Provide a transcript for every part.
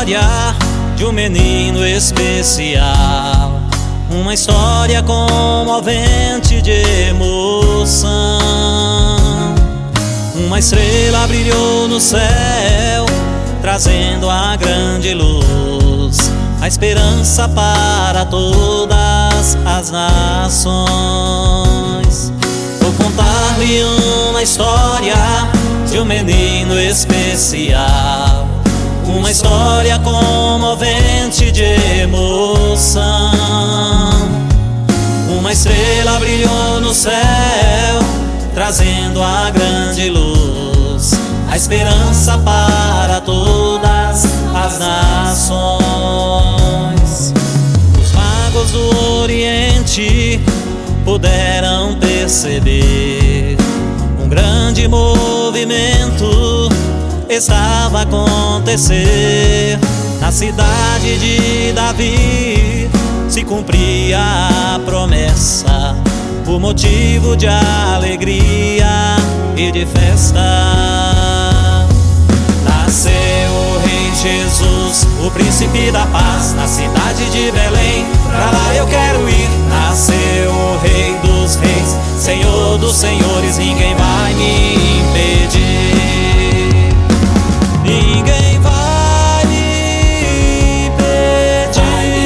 história de um menino especial, uma história comovente de emoção. Uma estrela brilhou no céu, trazendo a grande luz, a esperança para todas as nações. Vou contar-lhe uma história de um menino especial, uma história comovente de emoção. Uma estrela brilhou no céu, trazendo a grande luz, a esperança para todas as nações. Os magos do Oriente puderam perceber um grande movimento estava a acontecer. Na cidade de Davi se cumpria a promessa, por motivo de alegria e de festa. Nasceu o Rei Jesus, o Príncipe da Paz, na cidade de Belém. Pra lá eu quero ir. Nasceu o Rei dos Reis, Senhor dos Senhores, ninguém vai me impedir. Ninguém vai me impedir.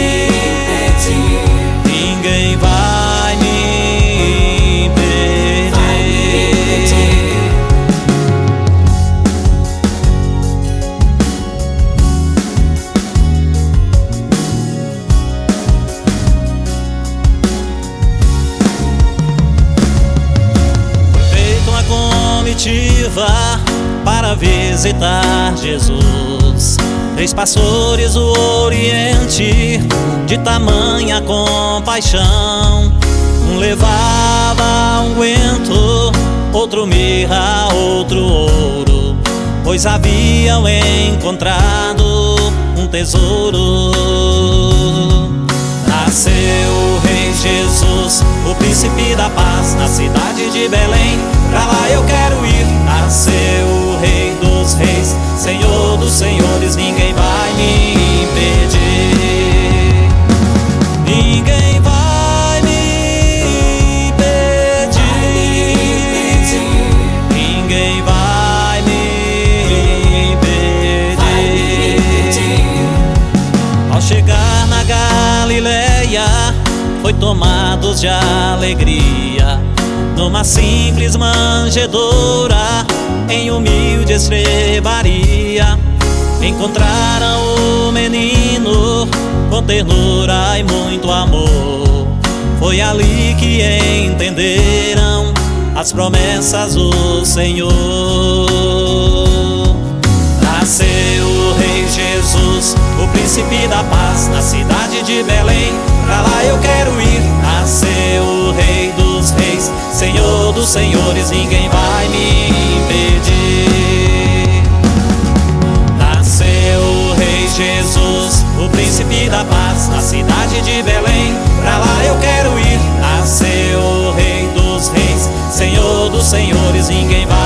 Ninguém vai me impedir. Feita uma comitiva para visitar Jesus, 3 pastores do Oriente, de tamanha compaixão. Um levava unguento, outro mirra, outro ouro, pois haviam encontrado um tesouro. Nasceu o Rei Jesus, o Príncipe da Paz, na cidade de Belém. Pra lá eu quero ir. Nasceu o Rei dos Reis, Senhor dos Senhores, ninguém vai me impedir. Ninguém vai me impedir. Ninguém vai me impedir. Ao chegar na Galileia, foi tomados de alegria. Numa simples manjedoura, em humilde estrebaria, encontraram o menino com ternura e muito amor. Foi ali que entenderam as promessas do Senhor. Nasceu o Rei Jesus, o Príncipe da Paz, na cidade de Belém. Pra lá eu quero ir. Nasceu o Rei dos Reis, Senhor dos Senhores, ninguém vai me impedir. Nasceu o Rei Jesus, o Príncipe da Paz, na cidade de Belém. Pra lá eu quero ir. Nasceu o Rei dos Reis, Senhor dos Senhores, ninguém vai